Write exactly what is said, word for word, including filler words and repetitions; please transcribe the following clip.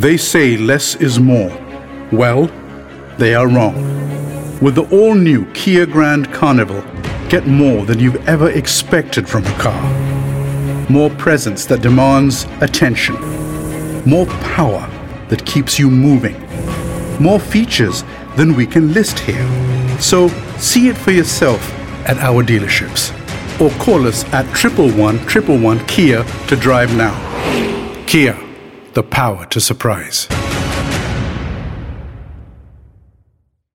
They say less is more. Well, they are wrong. With the all-new Kia Grand Carnival, get more than you've ever expected from a car. More presence that demands attention. More power that keeps you moving. More features than we can list here. So see it for yourself at our dealerships. Or call us at triple one triple one Kia to drive now. Kia, the power to surprise.